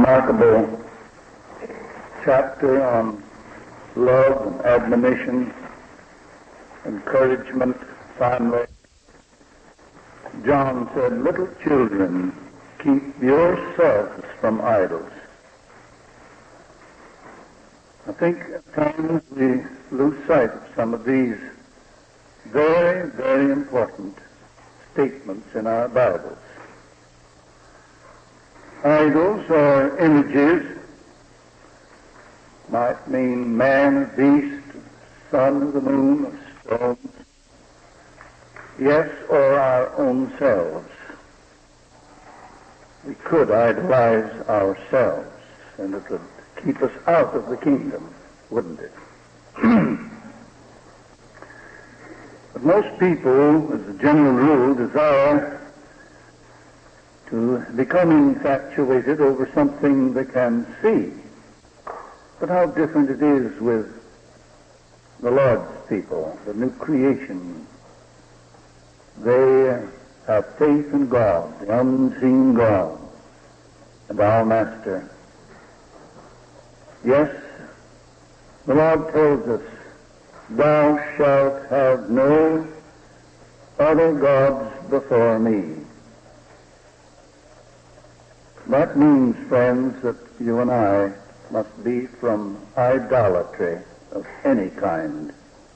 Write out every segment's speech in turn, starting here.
remarkable chapter on love and admonition, encouragement, finally. John said, "Little children, keep yourselves from idols." I think at times we lose sight of some of these very, very important statements in our Bibles. Idols or images might mean man, beast, sun, the moon, stones, yes, or our own selves. We could idolize ourselves, and it would keep us out of the kingdom, wouldn't it? But most people, as a general rule, desire to become infatuated over something they can see. But how different it is with the Lord's people, the new creation. They have faith in God, the unseen God, and our Master. Yes, the Lord tells us, "Thou shalt have no other gods before me." That means, friends, that you and I must be from idolatry of any kind.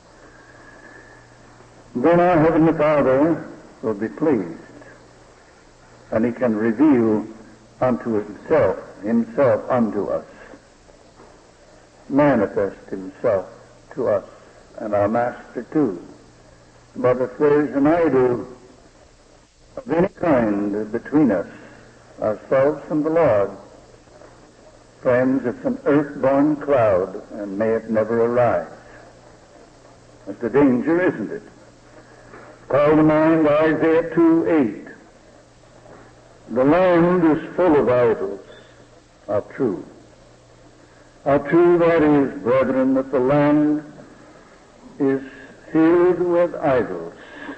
Then our Heavenly Father will be pleased, and He can reveal unto Himself unto us, manifest Himself to us, and our Master too. But if there is an idol of any kind between us, ourselves and the Lord, friends, it's an earth-born cloud, and may it never arise. That's the danger, isn't it? Call to mind Isaiah 2:8. The land is full of idols. How true. How true that is, brethren, that the land is filled with idols.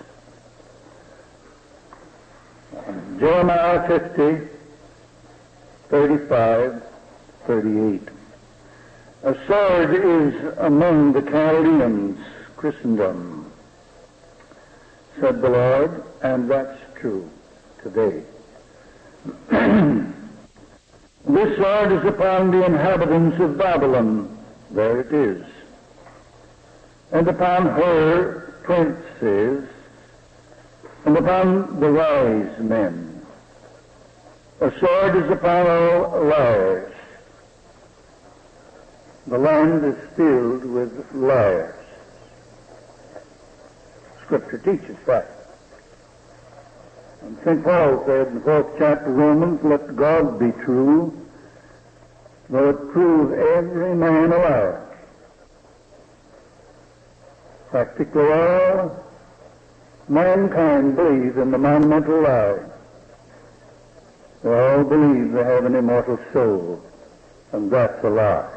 Jeremiah 50:35-38. A sword is among the Chaldeans, Christendom, said the Lord, and that's true today. This sword is upon the inhabitants of Babylon. There it is. And upon her princes, and upon the wise men. A sword is upon all liars. The land is filled with liars. Scripture teaches that. And St. Paul said in the 4th chapter of Romans, "Let God be true, though it prove every man a liar." Practically all mankind believe in the monumental lie. They all believe they have an immortal soul, and that's a lie.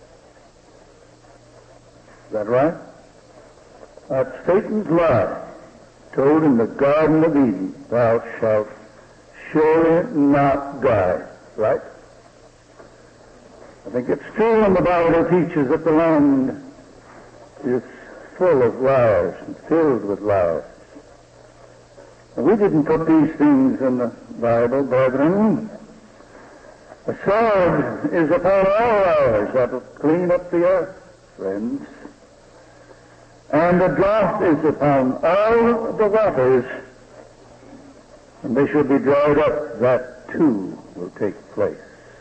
Is that right? That's Satan's lie, told in the Garden of Eden, "Thou shalt surely not die." Right? I think it's true when the Bible teaches that the land is full of liars and filled with liars. We didn't put these things in the Bible, brethren. A sword is upon all liars that will clean up the earth, friends. And a drought is upon all the waters, and they shall be dried up. That too will take place.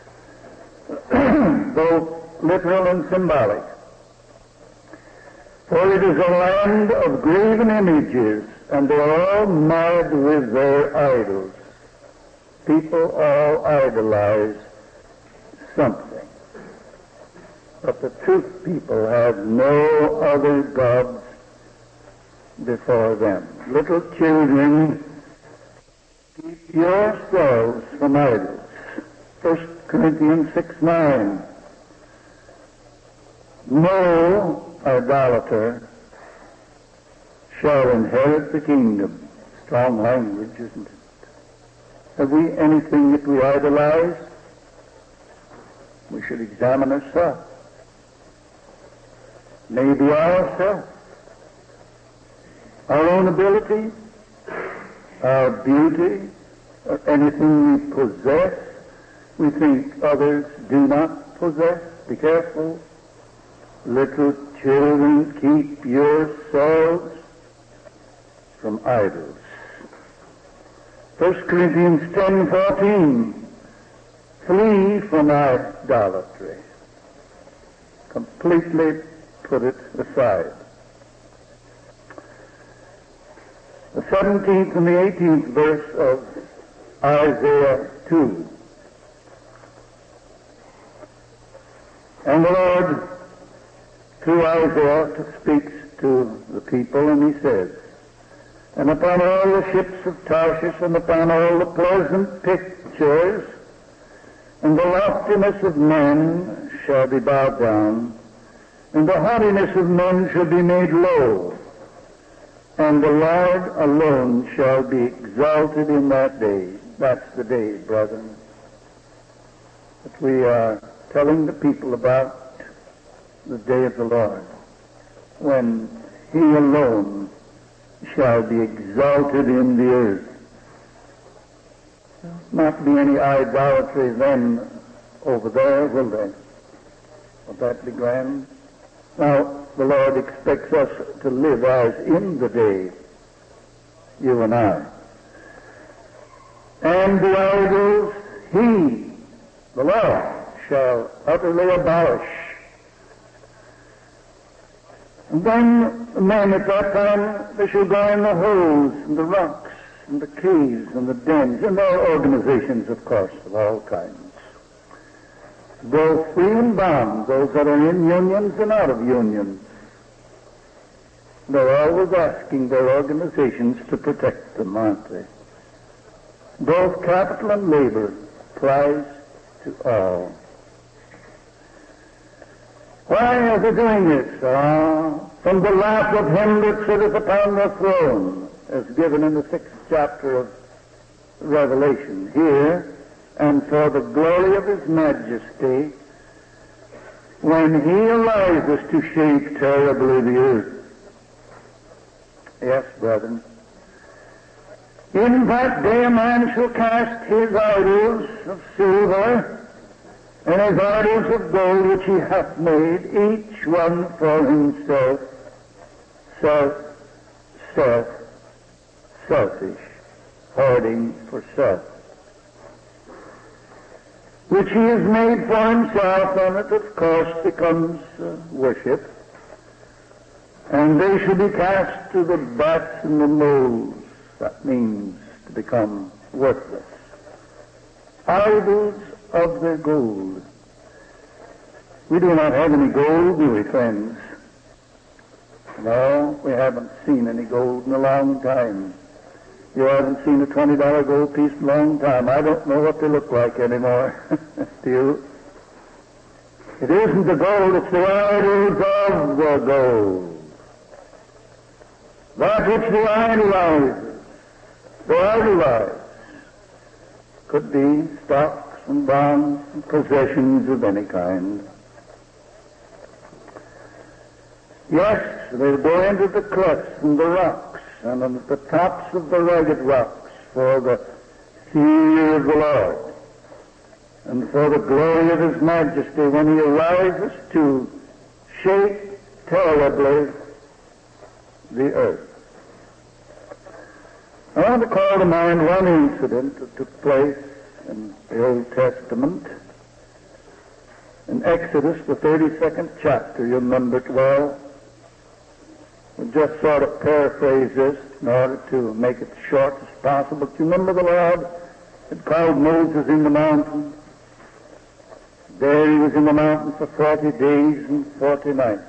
Both literal and symbolic. For it is a land of graven images, and they are all marred with their idols. People all idolize something. But the truth people have no other gods before them. Little children, keep yourselves from idols. 1 Corinthians 6:9. No idolater shall inherit the kingdom. Strong language, isn't it? Have we anything that we idolize? We should examine ourselves. Maybe ourselves, our own ability, our beauty, or anything we possess, we think others do not possess. Be careful. Little children, keep yourselves from idols. 1 Corinthians 10:14. Flee from idolatry. Completely put it aside. The 17th and the 18th verse of Isaiah 2. And the Lord, through Isaiah, speaks to the people, and he says, and upon all the ships of Tarshish, and upon all the pleasant pictures, and the loftiness of men shall be bowed down, and the haughtiness of men shall be made low, and the Lord alone shall be exalted in that day. That's the day, brethren, that we are telling the people about the day of the Lord, when he alone shall be exalted in the earth. There'll not be any idolatry then over there, will there? Will that be grand? Now, the Lord expects us to live as in the day, you and I. And the idols he, the Lord, shall utterly abolish. And then the men at that time, they shall go in the holes and the rocks and the caves and the dens, and there are organizations, of course, of all kinds. Both free and bound, those that are in unions and out of unions. They're always asking their organizations to protect them, aren't they? Both capital and labor applies to all. Why are they doing this? From the wrath of him that sitteth upon the throne, as given in the 6th chapter of Revelation here, and for the glory of his majesty, when he arises to shake terribly the earth. Yes, brethren. In that day a man shall cast his idols of silver and his idols of gold which he hath made, each one for himself, selfish, hoarding for self, which he has made for himself, and it of course becomes worship. And they shall be cast to the bats and the moles. That means to become worthless. Idols of their gold. We do not have any gold, do we, friends? No, we haven't seen any gold in a long time. You haven't seen a $20 gold piece in a long time. I don't know what they look like anymore. Do you? It isn't the gold, it's the idols of the gold. That which they idolize. Could be stocks and bonds and possessions of any kind. Yes, they go into the clefts and the rocks and on the tops of the rugged rocks for the fear of the Lord and for the glory of his majesty when he arises to shake terribly the earth. I want to call to mind one incident that took place in the Old Testament. In Exodus, the 32nd chapter, you remember it well. We'll just sort of paraphrase this in order to make it short as possible. Do you remember the Lord had called Moses in the mountain? There he was in the mountain for 40 days and 40 nights.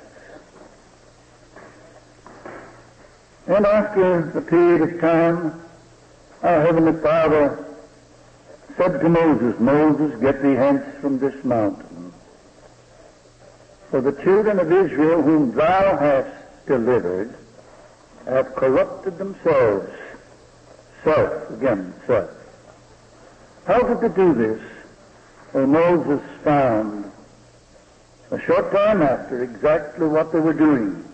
And after a period of time, our Heavenly Father said to Moses, Moses, get thee hence from this mountain. For the children of Israel whom thou hast delivered have corrupted themselves. Self, again, self. How did they do this? Well, Moses found a short time after, exactly what they were doing.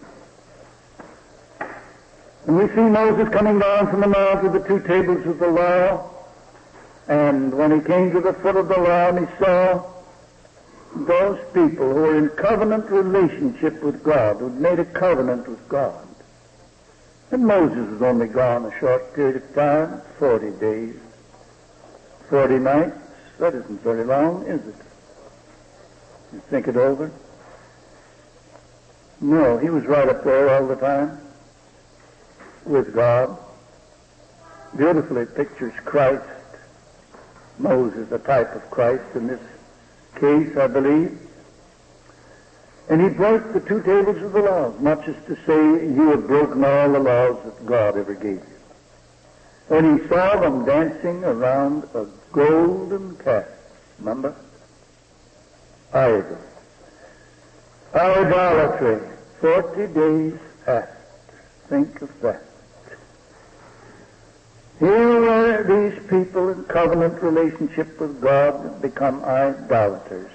And we see Moses coming down from the mount with the two tables of the law. And when he came to the foot of the law, he saw those people who were in covenant relationship with God, who had made a covenant with God. And Moses was only gone a short period of time, 40 days, 40 nights. That isn't very long, is it? You think it over? No, he was right up there all the time with God. Beautifully pictures Christ. Moses, a type of Christ in this case, I believe. And he broke the two tables of the law, much as to say, you have broken all the laws that God ever gave you. And he saw them dancing around a golden calf. Remember? Idol. Idolatry. 40 days past. Think of that. Here were these people in covenant relationship with God that become idolaters.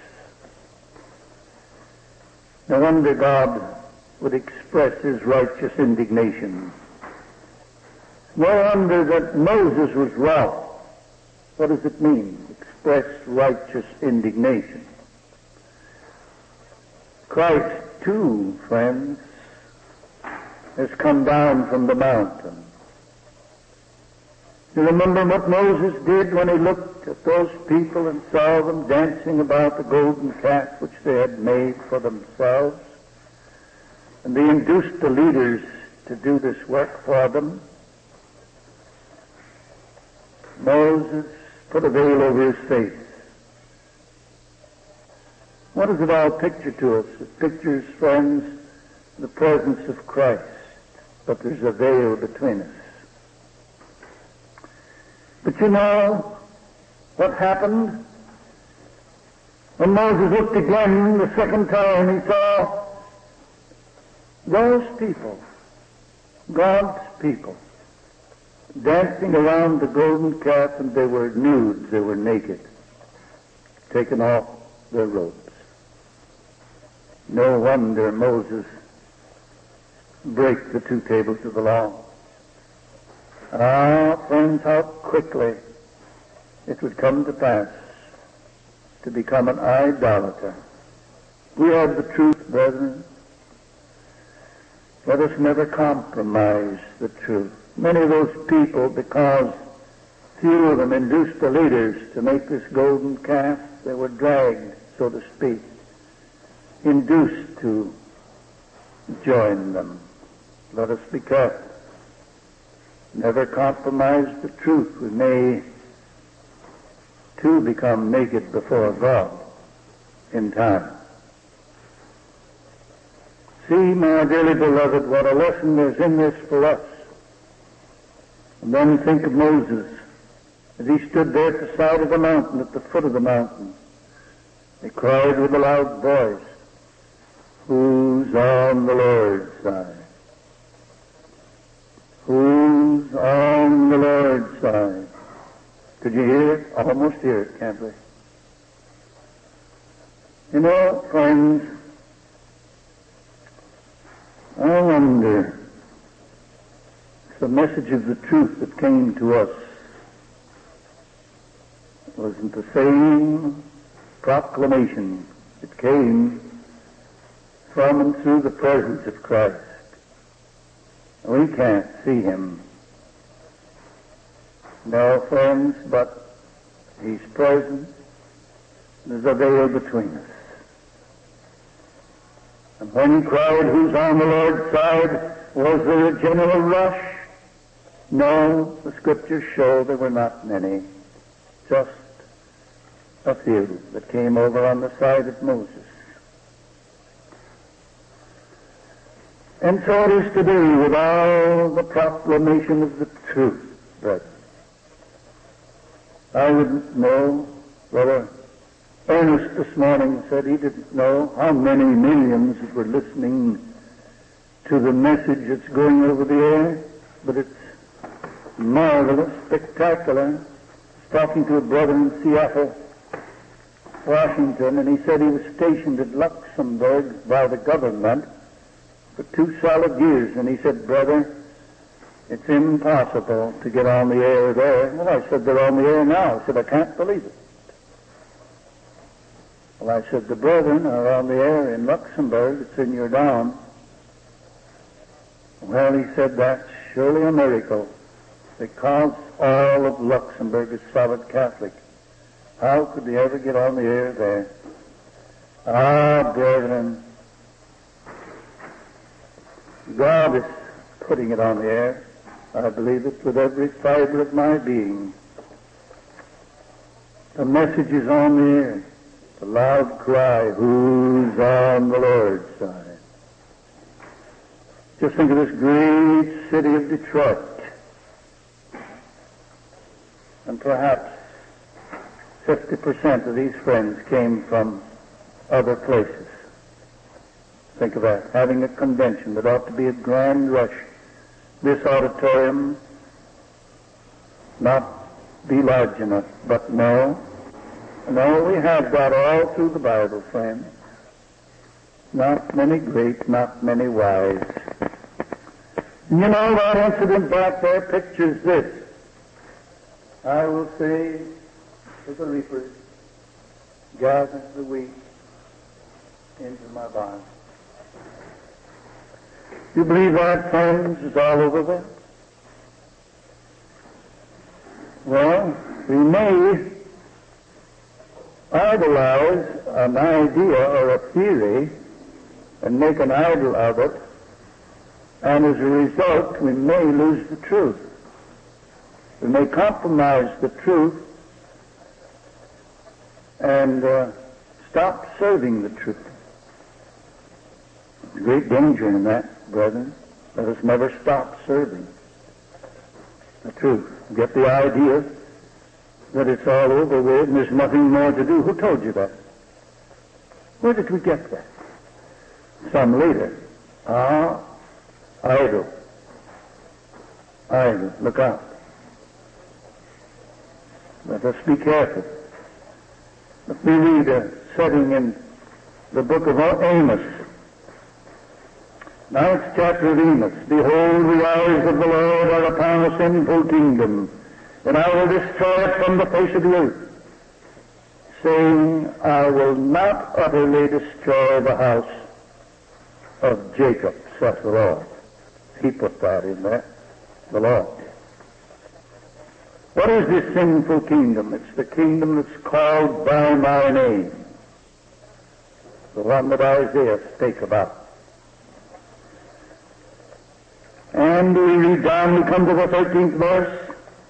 No wonder God would express his righteous indignation. No wonder that Moses was wroth. What does it mean? Express righteous indignation. Christ, too, friends, has come down from the mountain. You remember what Moses did when he looked at those people and saw them dancing about the golden calf which they had made for themselves? And they induced the leaders to do this work for them. Moses put a veil over his face. What does it all picture to us? It pictures, friends, the presence of Christ, but there's a veil between us. But you know what happened? When Moses looked again the second time, he saw those people, God's people, dancing around the golden calf, and they were nude, they were naked, taking off their robes. No wonder Moses break the two tables of the law. Ah, friends, how quickly it would come to pass to become an idolater. We have the truth, brethren. Let us never compromise the truth. Many of those people, because few of them induced the leaders to make this golden calf, they were dragged, so to speak, induced to join them. Let us be careful. Never compromise the truth. We may, too, become naked before God in time. See, my dearly beloved, what a lesson there's in this for us. And then think of Moses as he stood there at the side of the mountain, at the foot of the mountain. He cried with a loud voice, "Who's on the Lord's side? Who's on the Lord's side?" Could you hear it? Almost hear it, can't we? You know, friends, I wonder if the message of the truth that came to us wasn't the same proclamation that came from and through the presence of Christ. We can't see him. No, friends, but he's present. There's a veil between us. And when he cried, "Who's on the Lord's side?" was there a general rush? No, the Scriptures show there were not many. Just a few that came over on the side of Moses. And so it is to be with all the proclamation of the truth, brethren. I wouldn't know. Brother Ernest this morning said he didn't know how many millions that were listening to the message that's going over the air, but it's marvelous, spectacular. I was talking to a brother in Seattle Washington, and he said he was stationed at Luxembourg by the government for 2 solid years. And he said, brother, it's impossible to get on the air there. Well, I said, they're on the air now. I said, I can't believe it. Well, I said, the brethren are on the air in Luxembourg. It's in your down. Well, he said, that's surely a miracle, because all of Luxembourg is solid Catholic. How could they ever get on the air there? Ah, brethren, God is putting it on the air. I believe it with every fiber of my being. The message is on the air. The loud cry, who's on the Lord's side? Just think of this great city of Detroit. And perhaps 50% of these friends came from other places. Think of that, having a convention that ought to be a grand rush. This auditorium not be large enough, but no, we have got all through the Bible, friends. Not many great, not many wise. You know, that incident back there pictures this. I will say to the reapers, gather the wheat into my barn. You believe that, friends, is all over there? Well, we may idolize an idea or a theory and make an idol of it, and as a result, we may lose the truth. We may compromise the truth and stop serving the truth. There's great danger in that, brethren. Let us never stop serving the truth. Get the idea that it's all over with and there's nothing more to do. Who told you that? Where did we get that? Some leader. Idle. Look out. Let us be careful. Let me read a setting in the book of Amos. 9th chapter of Amos. Behold, the eyes of the Lord are upon a sinful kingdom, and I will destroy it from the face of the earth, saying, I will not utterly destroy the house of Jacob, saith the Lord. He put that in there, the Lord. What is this sinful kingdom? It's the kingdom that's called by my name, the one that Isaiah spake about. And we read down, we come to the 13th verse,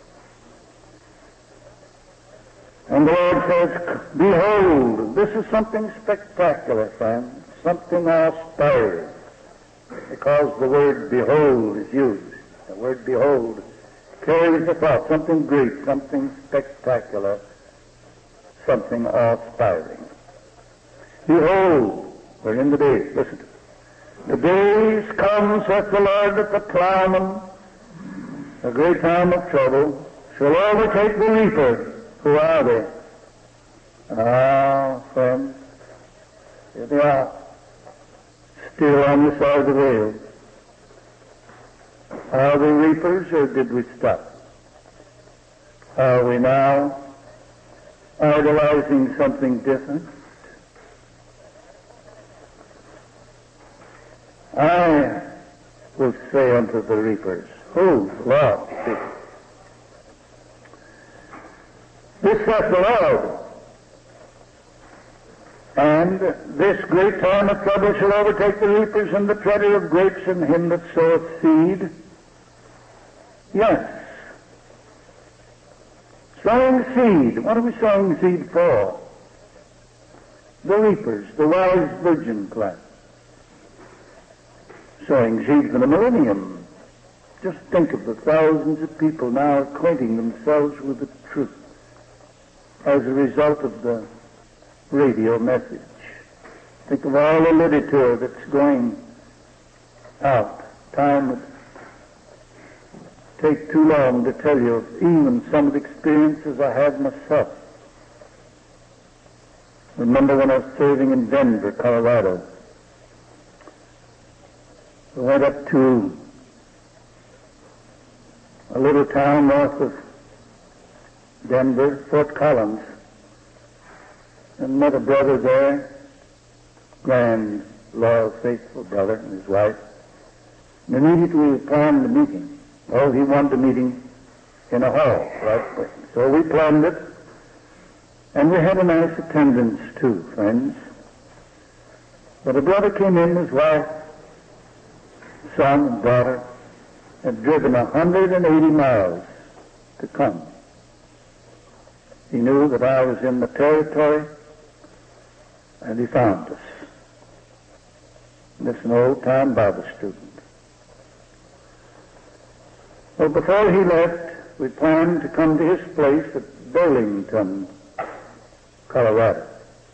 and the Lord says, behold, this is something spectacular, friends, something awe-inspiring, because the word behold is used. The word behold carries the thought, something great, something spectacular, something awe-inspiring. Behold, we're in the days, listen to it. The days come, saith the Lord, that the plowman, a great time of trouble, shall overtake the reaper. Who are they? Friends, here they are, still on the side of the rails. Are they reapers, or did we stop? Are we now idolizing something different? I will say unto the reapers, who, Lord, this saith the Lord, and this great time of trouble shall overtake the reapers and the treader of grapes and him that soweth seed. Yes. Sowing seed. What are we sowing seed for? The reapers, the wise virgin class. Sowing seed for the millennium. Just think of the thousands of people now acquainting themselves with the truth as a result of the radio message. Think of all the literature that's going out. Time would take too long to tell you even some of the experiences I had myself. Remember when I was serving in Denver, Colorado. We went up to a little town north of Denver, Fort Collins, and met a brother there, grand, loyal, faithful brother and his wife. And immediately we planned the meeting. Oh, he wanted a meeting in a hall, right? So we planned it, and we had a nice attendance too, friends. But a brother came in, his wife, son and daughter, had driven 180 miles to come. He knew that I was in the territory, and he found us. This is an old-time Bible student. Well, before he left, we planned to come to his place at Burlington, Colorado.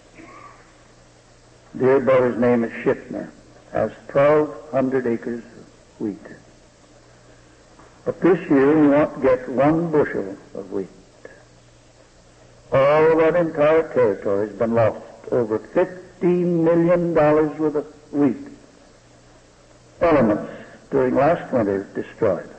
Dear brother's name is Schiffner. Has 1,200 acres of wheat. But this year we want to get 1 bushel of wheat. All of that entire territory has been lost. Over $15 million worth of wheat. Elements during last winter destroyed.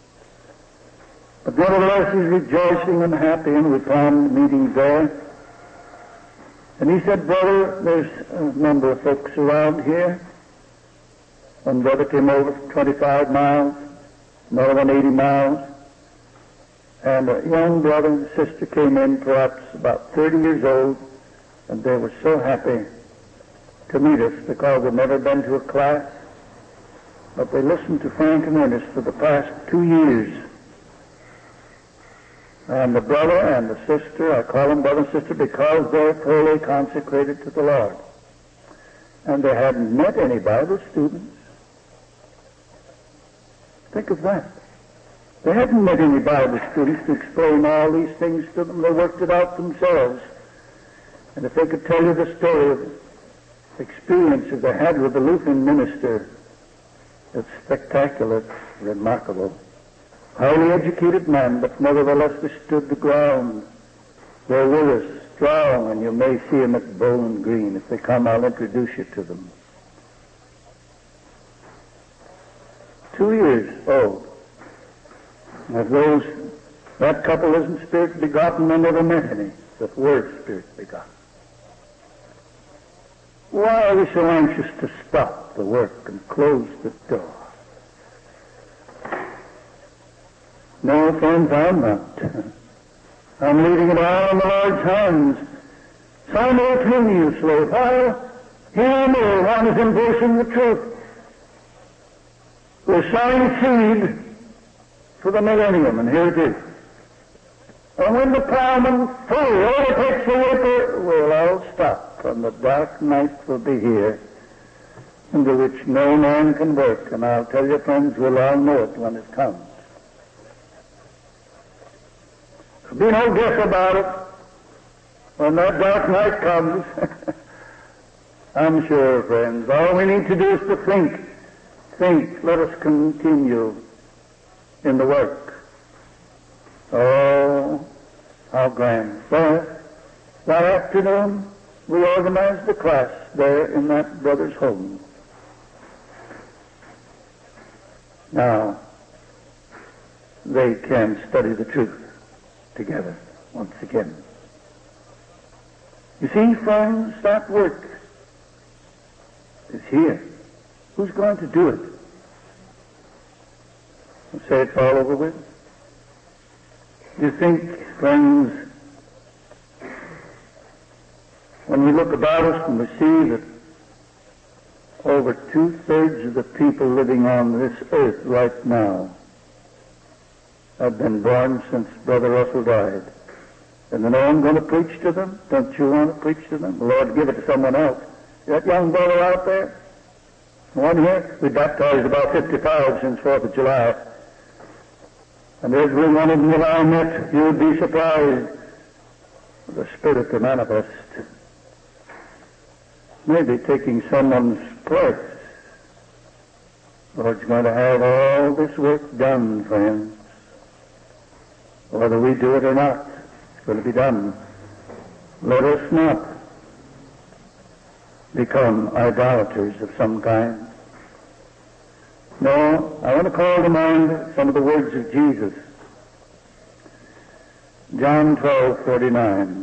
But nevertheless he's rejoicing and happy, and we planned meetings there. And he said, brother, there's a number of folks around here. One brother came over 25 miles, another one 80 miles, and a young brother and sister came in, perhaps about 30 years old, and they were so happy to meet us because they'd never been to a class, but they listened to Frank and Ernest for the past 2 years. And the brother and the sister, I call them brother and sister because they're fully consecrated to the Lord. And they hadn't met any Bible students. Think of that. They hadn't met any Bible students to explain all these things to them. They worked it out themselves. And if they could tell you the story of experiences they had with the Lutheran minister, it's spectacular, remarkable. Highly educated men, but nevertheless they stood the ground. They're with us, strong, and you may see them at Bowling Green. If they come, I'll introduce you to them. 2 years old. If that couple isn't spirit begotten, they never met any. The word spirit begotten. Why are we so anxious to stop the work and close the door? No, friends, I'm not. I'm leaving it all in the Lord's hands. Simultaneously, while here and there one is embracing the truth. We're sowing seed for the millennium, and here it is. And when the plowman fully overtakes the worker, we'll all stop, and the dark night will be here, into which no man can work. And I'll tell you, friends, we'll all know it when it comes. There'll be no guess about it when that dark night comes. I'm sure, friends, all we need to do is to think. Let us continue in the work. Oh, how grand. So, that afternoon, we organized the class there in that brother's home. Now, they can study the truth together once again. You see, friends, that work is here. Who's going to do it? I'll say it's all over with. You think, friends, when we look about us and we see that over 2/3 of the people living on this earth right now have been born since Brother Russell died. And then I'm going to preach to them? Don't you want to preach to them? The Lord give it to someone else. That young brother out there? One here? We baptized about 55 since 4th of July. And every one of them that I met, you would be surprised. The Spirit to manifest. Maybe taking someone's place. The Lord's going to have all this work done, friends. Whether we do it or not, it's going to be done. Let us not become idolaters of some kind. No, I want to call to mind some of the words of Jesus. John 12:49.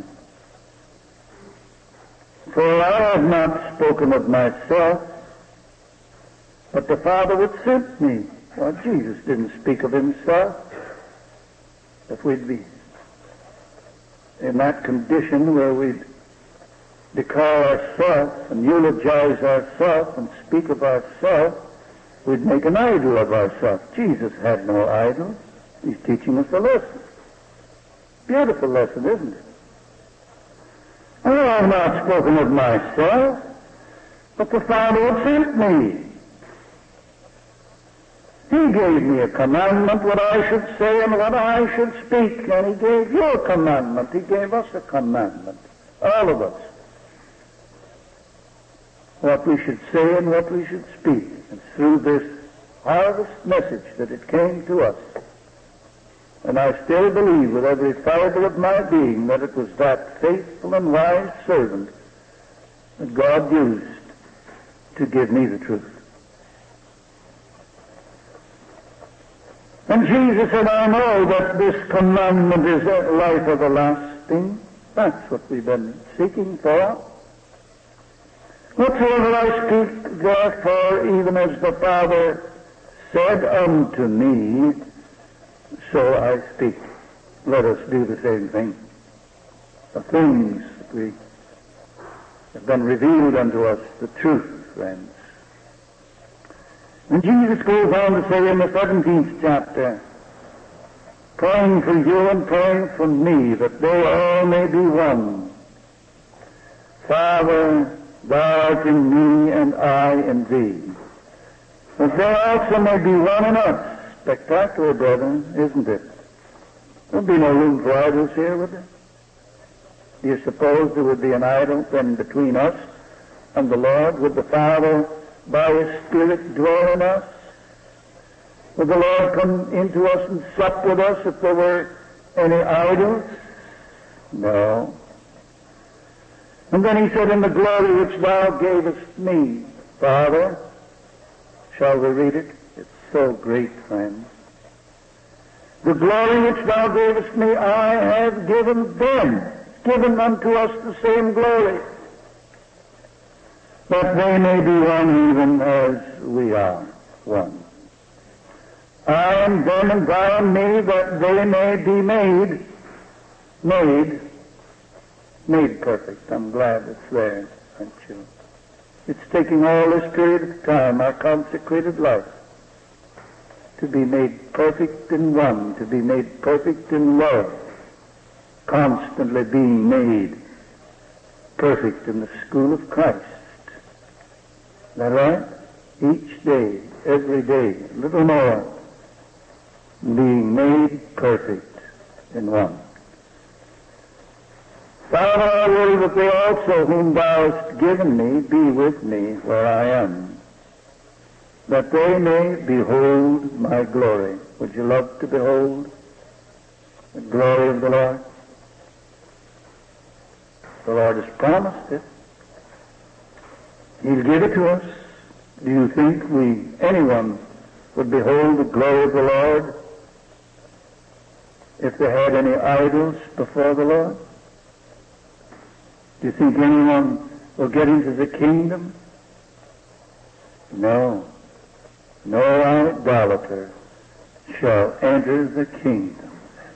For I have not spoken of myself, but the Father which sent me. Well, Jesus didn't speak of himself. If we'd be in that condition where we'd declare ourselves and eulogize ourselves and speak of ourselves, we'd make an idol of ourselves. Jesus had no idol. He's teaching us a lesson. Beautiful lesson, isn't it? I have not spoken of myself, but the Father who sent me. He gave me a commandment, what I should say and what I should speak, and he gave you a commandment. He gave us a commandment, all of us. What we should say and what we should speak. And through this harvest message that it came to us, and I still believe with every fiber of my being that it was that faithful and wise servant that God used to give me the truth. And Jesus said, I know that this commandment is a life everlasting. That's what we've been seeking for. Whatsoever I speak, therefore, even as the Father said unto me, so I speak. Let us do the same thing. The things that we have been revealed unto us, the truth, friends. And Jesus goes on to say in the 17th chapter, praying for you and praying for me, that they all may be one. Father, thou art in me and I in thee, that they also may be one in us. Spectacular, brethren, isn't it? There'll be no room for idols here, would there? Do you suppose there would be an idol then between us and the Lord? Would the Father, by His Spirit, dwell in us? Would the Lord come into us and sup with us if there were any idols? No. And then He said, in the glory which thou gavest me, Father, shall we read it? It's so great, friends. The glory which thou gavest me, I have given them, given unto us the same glory, that they may be one even as we are one. I am them and thou and me, that they may be made perfect. I'm glad it's there, aren't you? It's taking all this period of time, our consecrated life, to be made perfect in one, to be made perfect in love, constantly being made perfect in the school of Christ. Is that right? Each day, every day, a little more, being made perfect in one. Father, I will that they also whom thou hast given me be with me where I am, that they may behold my glory. Would you love to behold the glory of the Lord? The Lord has promised it. He'll give it to us. Do you think anyone would behold the glory of the Lord if they had any idols before the Lord? Do you think anyone will get into the kingdom? No. No idolater shall enter the kingdom.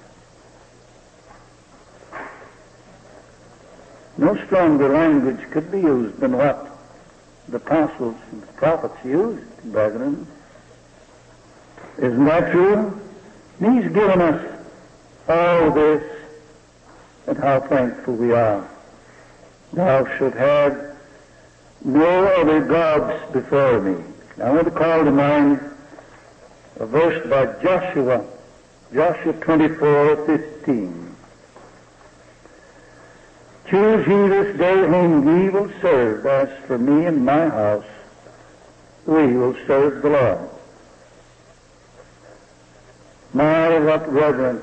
No stronger language could be used than what the apostles and the prophets used, brethren. Isn't that true? He's given us all this, and how thankful we are. Thou shalt have no other gods before me. I want to call to mind a verse by Joshua 24:15. Choose ye this day whom ye will serve. As for me and my house, we will serve the Lord. My, what reverence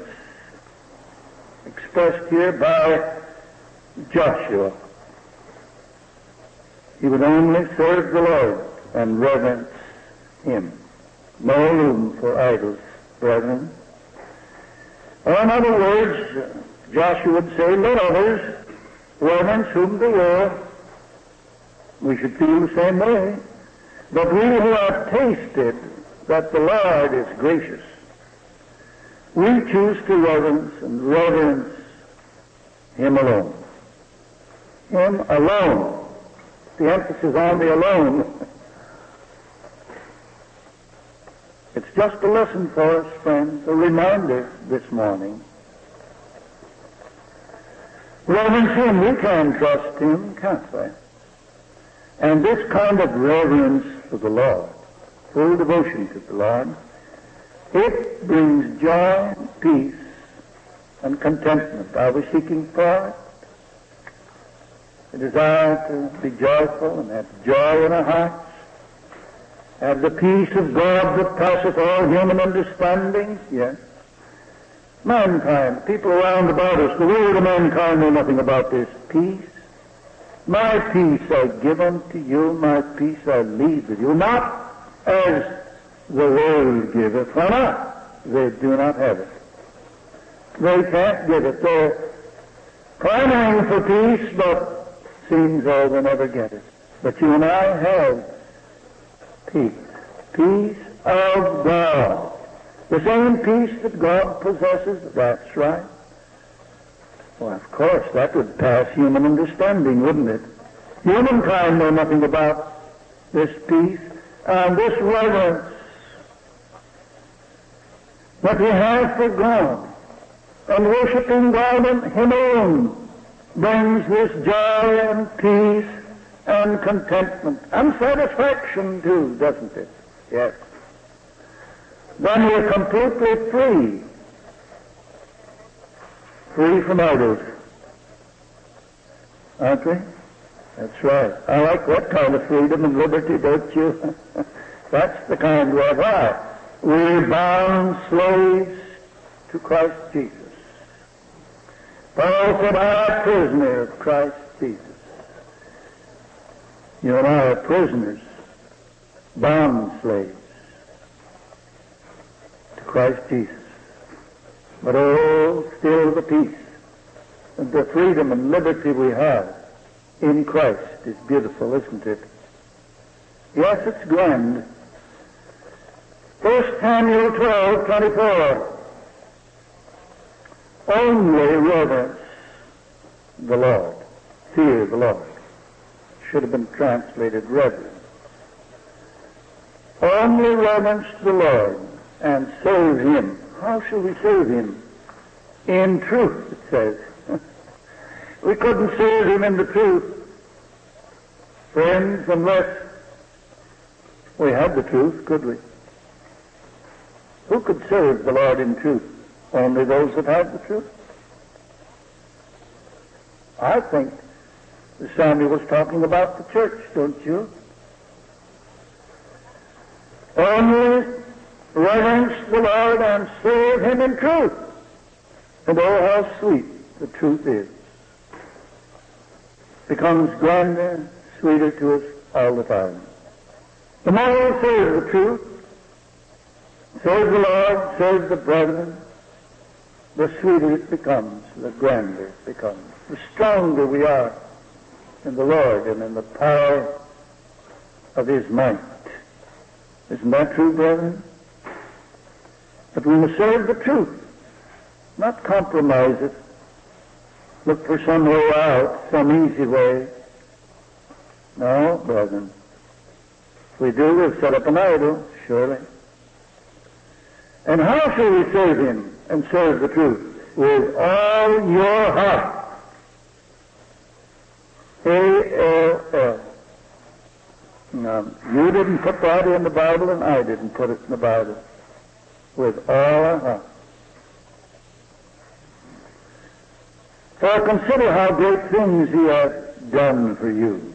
expressed here by Joshua. He would only serve the Lord and reverence him. No room for idols, brethren. Or in other words, Joshua would say, let others reverence whom they will. We should feel the same way. But we who have tasted that the Lord is gracious, we choose to reverence him alone. Him alone. The emphasis on the alone. It's just a lesson for us, friends, a reminder this morning. Reverence him, we can trust him, can't we? And this kind of reverence for the Lord, full devotion to the Lord, it brings joy, peace, and contentment. Are we seeking for it? A desire to be joyful and have joy in our hearts, have the peace of God that passeth all human understanding? Yes. Mankind, people around about us, the world of mankind know nothing about this peace. My peace I give unto you, my peace I leave with you. Not as the world giveth, for not. They do not have it. They can't give it. They're clamoring for peace, but seems though they never get it. But you and I have peace. Peace of God. The same peace that God possesses, that's right. Well, of course, that would pass human understanding, wouldn't it? Humankind know nothing about this peace and this reverence that we have for God. And worshiping God and him alone brings this joy and peace and contentment and satisfaction too, doesn't it? Yes. Then we're completely free. Free from idols. Aren't we? That's right. I like that kind of freedom and liberty, don't you? That's the kind we have. Why? We're bound slaves to Christ Jesus. Paul said, I am a prisoner of Christ Jesus. You and I are prisoners, bound slaves to Christ Jesus. But oh, still the peace and the freedom and liberty we have in Christ is beautiful, isn't it? Yes, it's grand. 1 Samuel 12:24. Only reverence the Lord. Fear the Lord. Should have been translated reverence. Only reverence the Lord and serve him. How shall we serve him? In truth, it says. We couldn't serve him in the truth, friends, unless we had the truth, could we? Who could serve the Lord in truth? Only those that have the truth. I think Samuel was talking about the church, don't you? Only reverence the Lord and serve him in truth. And oh, how sweet the truth is. Becomes grander, sweeter to us all the time. The more we serve the truth, serve the Lord, serve the brethren, the sweeter it becomes, the grander it becomes. The stronger we are in the Lord and in the power of his might. Isn't that true, brethren? But we must serve the truth, not compromise it. Look for some way out, some easy way. No, brethren. If we do, we'll set up an idol, surely. And how shall we serve him and serve the truth? With all your heart. A-L-L. Now, you didn't put that in the Bible, and I didn't put it in the Bible. With all our heart. For consider how great things he hath done for you.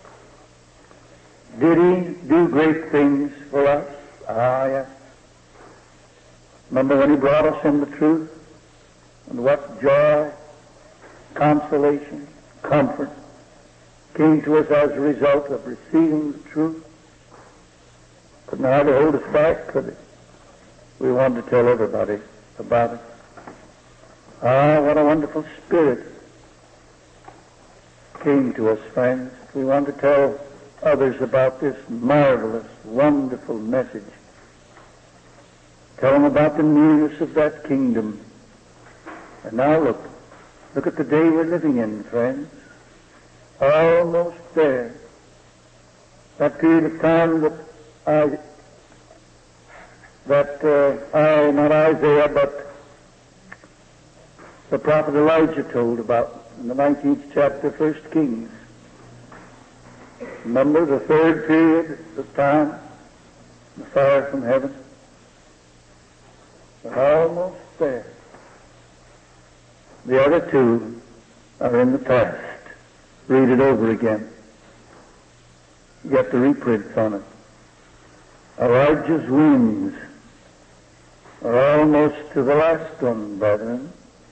Did he do great things for us? Ah, yes. Remember when he brought us in the truth? And what joy, consolation, comfort came to us as a result of receiving the truth. Couldn't hardly hold us back, could it? We wanted to tell everybody about it. Ah, what a wonderful spirit came to us, friends. We want to tell others about this marvelous, wonderful message. Tell them about the nearness of that kingdom. And now look at the day we're living in, friends. Almost there. That period of time not Isaiah, but the prophet Elijah told about in the 19th chapter, 1 Kings. Remember the third period of time, the fire from heaven? We're almost there. The other two are in the past. Read it over again. Get the reprints on it. Elijah's wings are almost to the last one, brethren.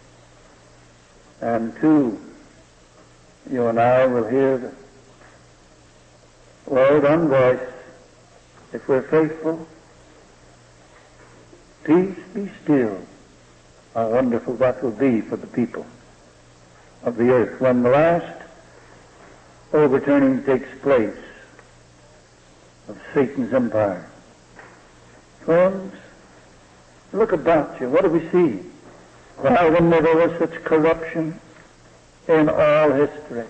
And two, you and I will hear the word and voice, if we're faithful. Peace be still. How wonderful that will be for the people of the earth when the last overturning takes place of Satan's empire. Friends, look about you. What do we see? Why, there never was such corruption in all history.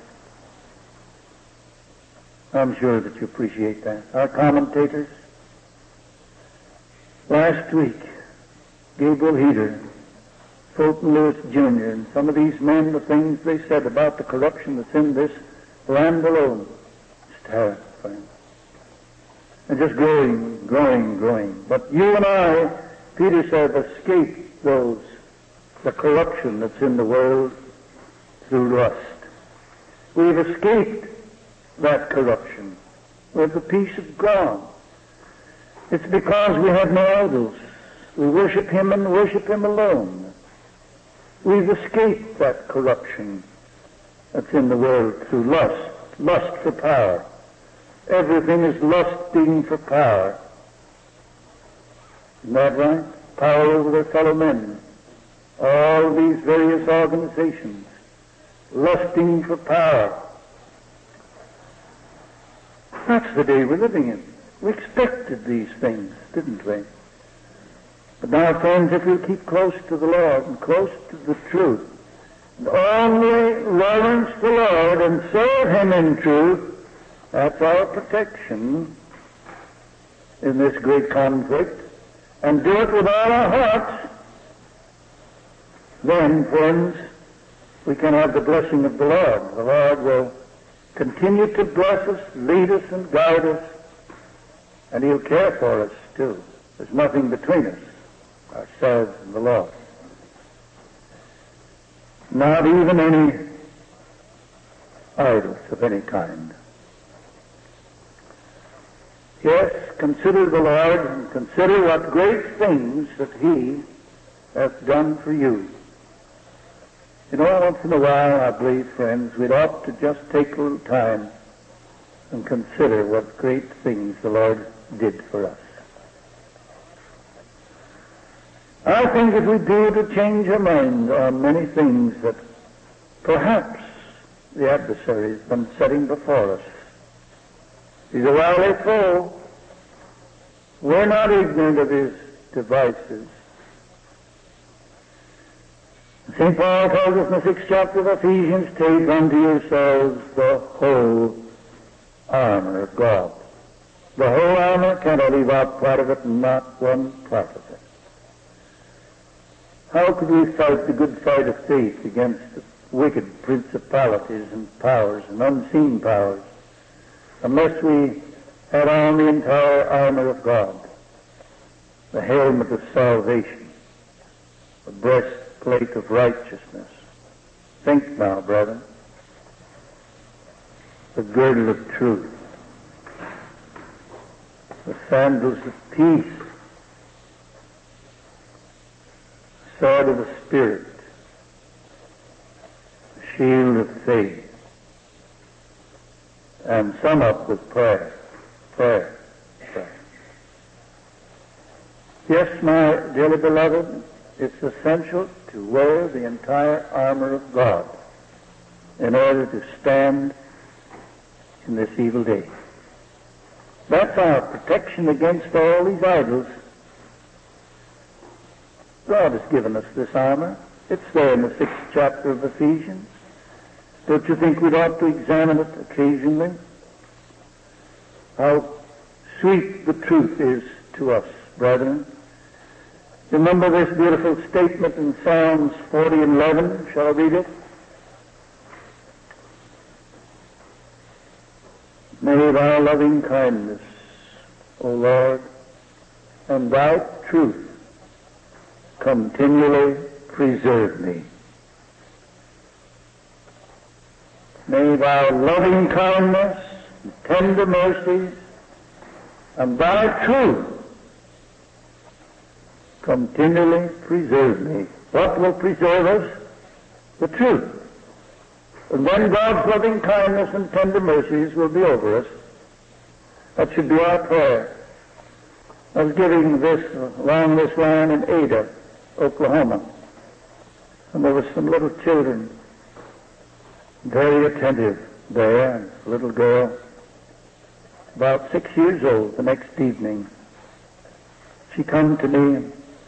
I'm sure that you appreciate that. Our commentators, last week, Gabriel Heder, Fulton Lewis Jr., and some of these men, the things they said about the corruption that's in this land alone, it's terrifying. And just growing, growing, growing. But you and I, Peter said, escaped the corruption that's in the world through lust. We've escaped that corruption with the peace of God. It's because we have no idols. We worship Him and worship Him alone. We've escaped that corruption that's in the world through lust for power. Everything is lusting for power. Isn't that right? Power over their fellow men. All these various organizations lusting for power. That's the day we're living in. We expected these things, didn't we? But now, friends, if we'll keep close to the Lord and close to the truth, and only reverence the Lord and serve Him in truth, that's our protection in this great conflict, and do it with all our hearts, then, friends, we can have the blessing of the Lord. The Lord will continue to bless us, lead us, and guide us, and He'll care for us, too. There's nothing between us, ourselves and the Lord. Not even any idols of any kind. Yes, consider the Lord and consider what great things that He hath done for you. You know, once in a while, I believe, friends, we'd ought to just take a little time and consider what great things the Lord did for us. I think if we do, to change our mind on many things that perhaps the adversary has been setting before us. He's a wily foe. We're not ignorant of his devices. St. Paul tells us in the 6th chapter of Ephesians, take unto yourselves the whole armor of God. The whole armor cannot leave out part of it, and not one part of it. How could we fight the good fight of faith against the wicked principalities and powers and unseen powers unless we had on the entire armor of God, the helmet of salvation, the breastplate of righteousness? Think now, brethren, the girdle of truth, the sandals of peace, the sword of the Spirit, the shield of faith, and sum up with prayer. Prayer. Prayer. Yes, my dearly beloved, it's essential to wear the entire armor of God in order to stand in this evil day. That's our protection against all these idols. God has given us this armor. It's there in the 6th chapter of Ephesians. Don't you think we'd ought to examine it occasionally? How sweet the truth is to us, brethren. Remember this beautiful statement in Psalms 40:11. Shall I read it? May thy loving kindness, O Lord, and thy truth continually preserve me. May thy loving kindness, and tender mercies, and thy truth continually preserve me. What will preserve us? The truth. And then God's loving kindness and tender mercies will be over us. That should be our prayer. I was giving this along this line in Ada, Oklahoma, and there were some little children, very attentive there. A little girl, about 6 years old, the next evening, she come to me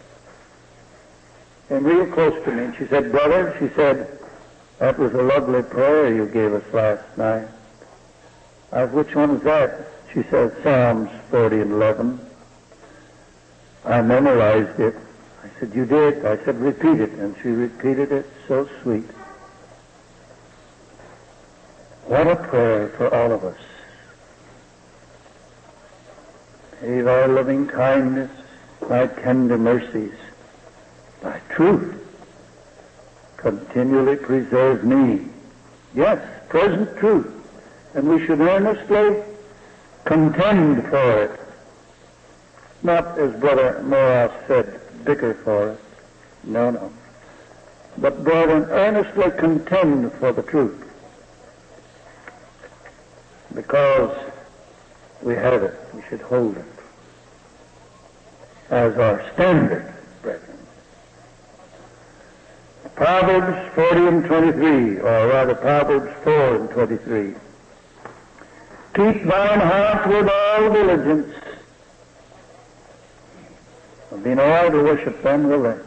and real close to me, and she said, "Brother," she said, "that was a lovely prayer you gave us last night." I said, "Which one is that?" She said, "Psalms 40:11. I memorized it." I said, "You did?" I said, "Repeat it." And she repeated it, so sweet. What a prayer for all of us. May thy loving kindness, thy tender mercies, thy truth continually preserve me. Yes, present truth. And we should earnestly contend for it. Not, as Brother Moras said, bicker for it. No. But, brethren, earnestly contend for the truth. Because we have it, we should hold it as our standard, brethren. Proverbs 40:23, or rather Proverbs 4:23. Keep thine heart with all diligence. There'll be no idol worship then, will there?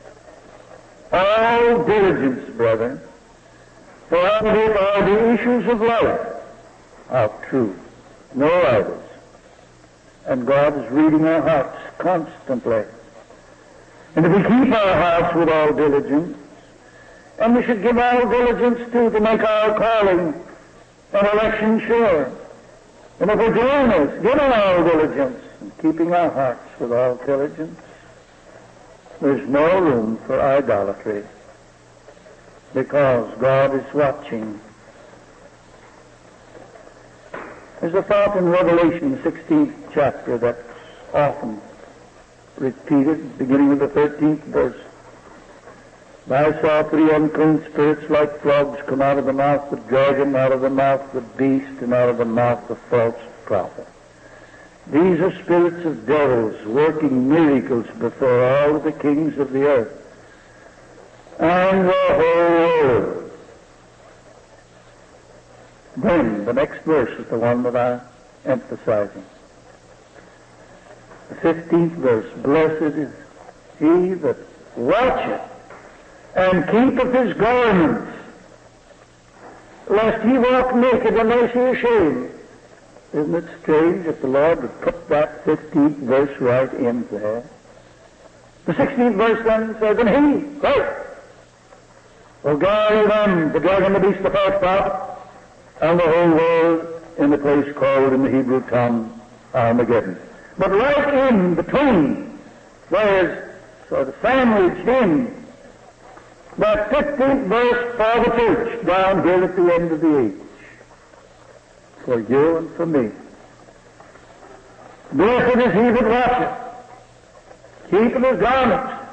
All diligence, brethren, for out of it are the issues of life. How true. No idols. And God is reading our hearts constantly. And if we keep our hearts with all diligence, and we should give all diligence to make our calling and election sure. And if we're doing this, giving all diligence and keeping our hearts with all diligence, there's no room for idolatry, because God is watching. There's a thought in Revelation 16th chapter that's often repeated, beginning with the 13th verse. I saw 3 unclean spirits like frogs come out of the mouth of the dragon, out of the mouth of the beast, and out of the mouth of the false prophet. These are spirits of devils working miracles before all the kings of the earth and the whole world. Then the next verse is the one that I'm emphasizing. The 15th verse, blessed is he that watcheth and keepeth his garments, lest he walk naked and they see ashamed. Isn't it strange that the Lord would put that 15th verse right in there? The 16th verse then says, and he, Christ, will guard them, the dragon, the beast, the false prophet, and the whole world in the place called in the Hebrew tongue Armageddon. But right in between, there's sort of sandwiched in that 15th verse for the church down here at the end of the age. For you and for me. Blessed is he that watcheth, keepeth his garments.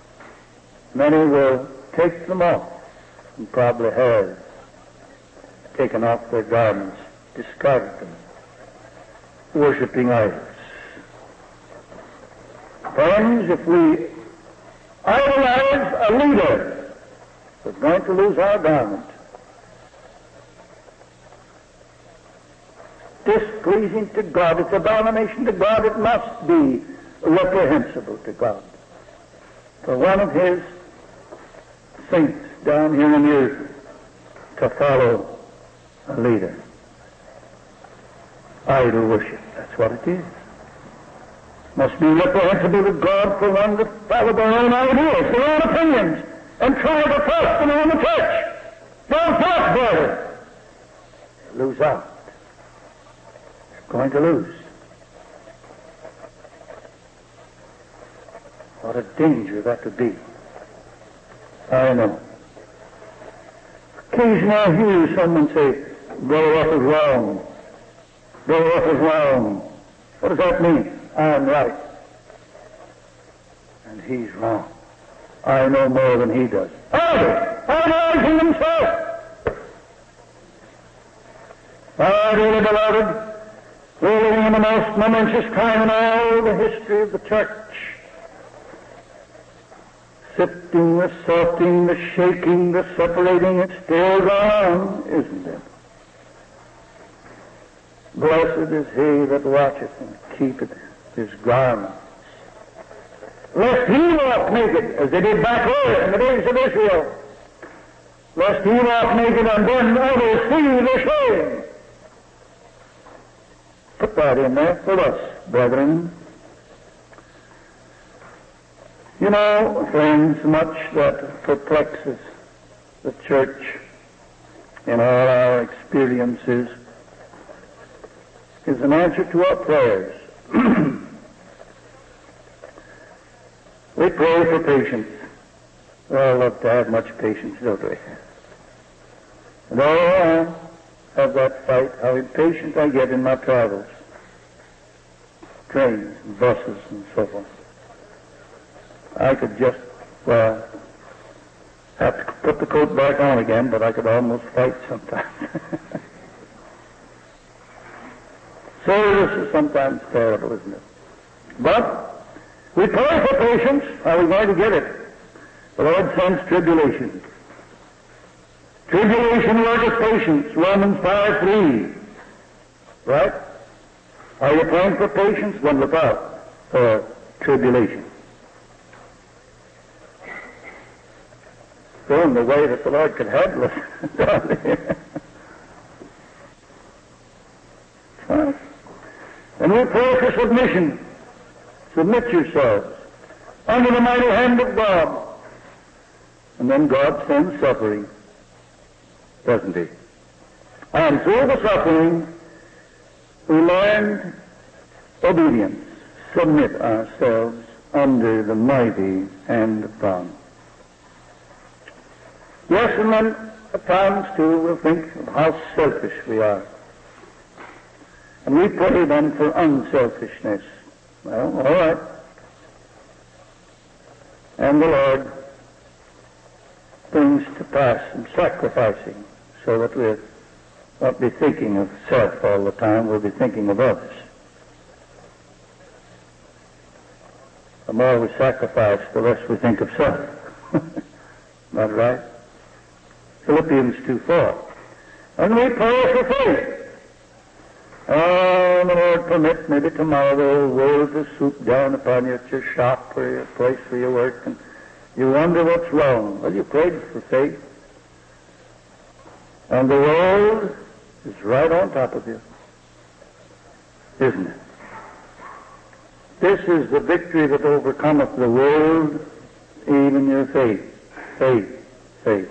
Many will take them off, and probably have, taken off their garments, discarded them, worshipping idols. Friends, if we idolize a leader, we're going to lose our garment. Displeasing to God. It's abomination to God. It must be reprehensible to God. For one of His saints down here in the earth to follow a leader. Idol worship. That's what it is. Must be reprehensible to God for one to follow their own ideas, their own opinions, and try to trust them on the church. Don't trust, brother. Lose out. Going to lose. What a danger that would be. I know. Occasionally I hear someone say, Brother Ruff is wrong. Brother Ruff is wrong. What does that mean? I'm right. And he's wrong. I know more than he does. Idolizing himself. My dearly beloved, we're living in the most momentous time in all the history of the church. Sifting, the sorting, the shaking, the separating, it still goes on, isn't it? Blessed is he that watcheth and keepeth his garments, lest he walk naked, as they did back there in the days of Israel. Lest he walk naked and then others see the shame. Put that in there for us, brethren. You know, friends, much that perplexes the church in all our experiences is an answer to our prayers. We pray for patience. We all love to have much patience, don't we? And I have that fight, how impatient I get in my travels. Trains and buses and so forth. I could just, have to put the coat back on again, but I could almost fight sometimes. Service is sometimes terrible, isn't it? But we pray for patience. How are we going to get it? The Lord sends tribulation. Tribulation worketh patience, Romans 5:3. Right? Are you praying for patience? Then look out for tribulation. Go in the way that the Lord could handle us. Right? And we pray for submission. Submit yourselves under the mighty hand of God. And then God sends suffering, doesn't he? And through the suffering, we learn obedience. Submit ourselves under the mighty hand of God. Yes, and then at times, too, we'll think of how selfish we are. And we pray then for unselfishness. Well, all right. And the Lord brings to pass some sacrificing so that we'll not be thinking of self all the time, we'll be thinking of others. The more we sacrifice, the less we think of self. Not right? Philippians 2:4. And we pray for faith. Oh, the Lord permit maybe tomorrow the whole world to swoop down upon you at your shop or your place where you work, and you wonder what's wrong. Well, you prayed for faith. And the world is right on top of you. Isn't it? This is the victory that overcometh the world, even your faith. Faith. Faith.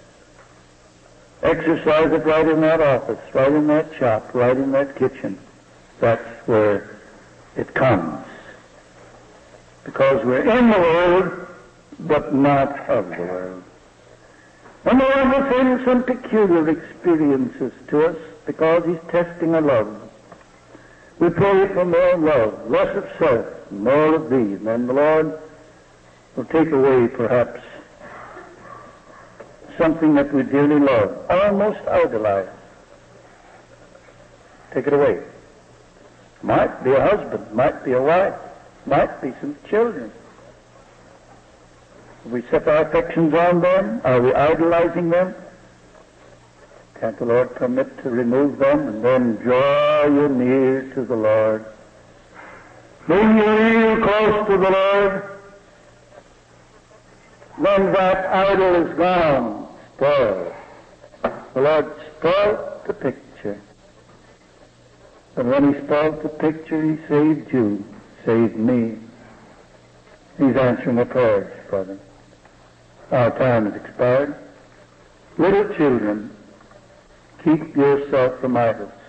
Exercise it right in that office, right in that shop, right in that kitchen. That's where it comes. Because we're in the world, but not of the world. And the Lord will send some peculiar experiences to us because He's testing our love. We pray for more love, less of self, more of Thee. And then the Lord will take away, perhaps, something that we dearly love, almost idolize. take it away. Might be a husband, might be a wife, might be some children. Have we set our affections on them? Are we idolizing them? Can't the Lord permit to remove them and then draw you near to the Lord? Bring you real close to the Lord. Then that idol is gone, spoiled. The Lord spoiled the picture. But when He spoiled the picture, He saved you, saved me. He's answering the prayers, brother. Our time has expired. Little children, keep yourself from idols.